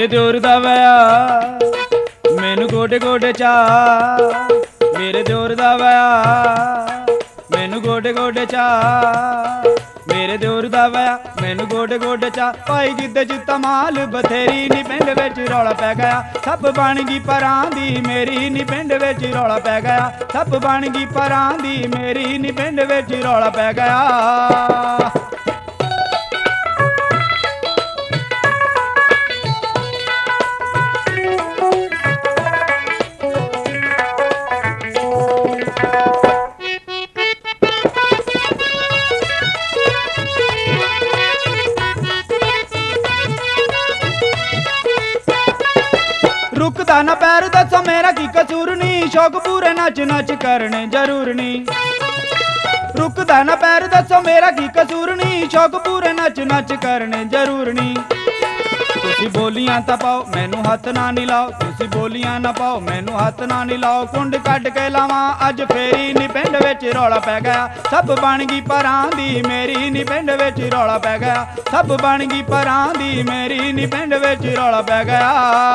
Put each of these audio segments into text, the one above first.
ਮੇਰੇ ਦਿਓਰ ਦਾ ਵਿਆਹ ਮੈਨੂੰ ਗੋਡੇ ਗੋਡੇ ਚਾ, ਮੇਰੇ ਦਿਓਰ ਦਾ ਵਿਆਹ ਮੈਨੂੰ ਗੋਡੇ ਗੋਡੇ ਚਾ, ਮੇਰੇ ਦਿਓਰ ਦਾ ਵਿਆਹ ਮੈਨੂੰ ਗੋਡੇ ਗੋਡੇ ਚਾ। ਭਾਈ ਜਿੱਦੇ ਜਿੱਤਾ ਮਾਲ ਬਥੇਰੀ ਨੀ ਪਿੰਡ ਵਿੱਚ ਰੌਲਾ ਪੈ ਗਿਆ, ਸੱਪ ਬਣ ਗਈ ਪਰਾਂ ਦੀ ਮੇਰੀ ਨੀ ਪਿੰਡ ਵਿੱਚ ਰੌਲਾ ਪੈ ਗਿਆ, ਸੱਪ ਬਣ ਗਈ ਪਰਾਂ ਦੀ ਮੇਰੀ ਨੀ ਪਿੰਡ ਵਿੱਚ ਰੌਲਾ ਪੈ ਗਿਆ। रुकदा ना पैर दसो मेरा की कसूर नी, शौक पूरे नच नच करने जरूर नी। रुकदा ना पैर दसो मेरा की कसूर नी, शौक पूरे नच नच करने जरूर नी। तुसी बोलियां तां पाओ मैनू हथ ना नी लाओ, तुसी बोलियां ना पाओ मैनू हथ ना नी लाओ। कुंड कट के लावां अज फेरी नी पिंड विच रौला पै गया, सब बन गई परां दी मेरी नी पिंड विच रौला पै गया, सब बन गई परां दी मेरी नी पिंड विच रौला पै गया।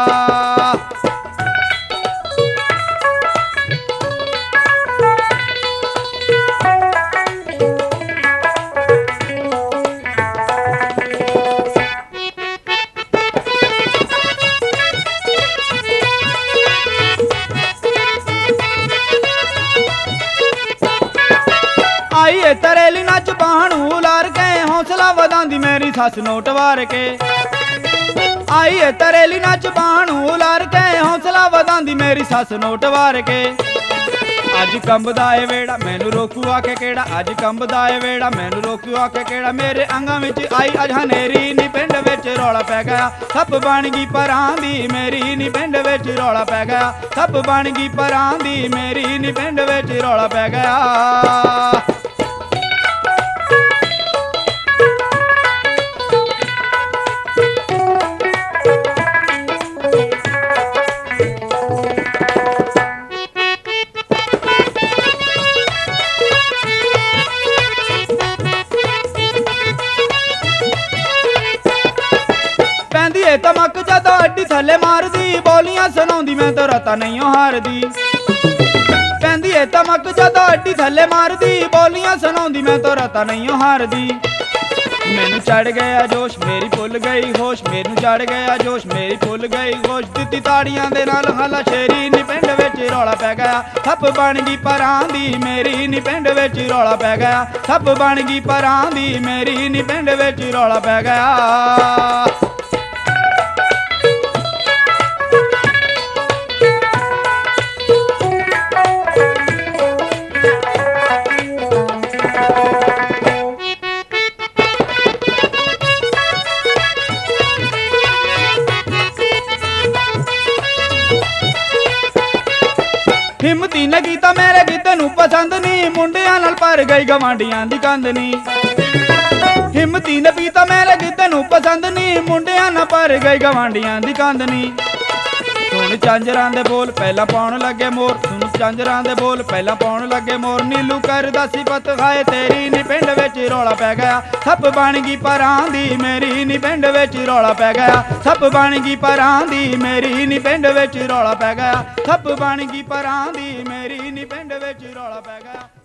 आई है तरेली नच बाहणू उलार के, हौसला वधांदी मेरी सस नोट वार के। आई है तरेली नच बाहणू उलार के, हौसला वधांदी मेरी सस नोट वार के। अज कंबदा ए वेड़ा मैनू रोकू आके केड़ा, अज कंबदा ए वेड़ा मैनू रोकू आके केड़ा। मेरे अंगां विच आई अज हनेरी नी पिंड विच रौला पै गया, सप बन गई परां दी मेरी नी पिंड विच रौला पै गया, सप बन गई परां दी मेरी नी पिंड विच रौला पै गया। तमक जदों अड्डी थले मारदी, बोलियां सुनाउंदी मैं तो रता नहीं हारदी। पैंदी है तमक जदों अड्डी थले मारदी, बोलियां सुनाउंदी मैं तो रता नहीं हारदी। मैनू चढ़ गया जोश मेरी भुल गई होश, मैनू चढ़ गया जोश मेरी भुल गई होश। दित्ती ताड़ियां दे नाल हाला शेरी नी पिंड विच रौला पै गया, सप बन गई परां दी मेरी नी पिंड विच रौला पै गया, सप बन गई परां दी मेरी नी पिंड विच रौला पै गया। हिम्मती ने गीता मेरे गीते नू पसंद नी, मुंडियां नाल भर गई गवांडियां दी कंध नी। हिम्मती ने पीता मेरे गीते नू पसंद नी, मुंडियां नाल भर गई गवांडियां दी कंध नी। सुन झांजरां दे बोल पहला पाउण लगे मोर, सुन झांजरां दे बोल पहला पाउण लगे मोर। नीलू करदा सिफत खाए तेरी नी पिंड विच रौला पै गया, सप बन गई परां दी मेरी नी पिंड विच रौला पै गया, सप बन गई परां दी मेरी नी पिंड विच रौला पै गया, सप बन गई परां दी मेरी नी पिंड विच रौला पै गया।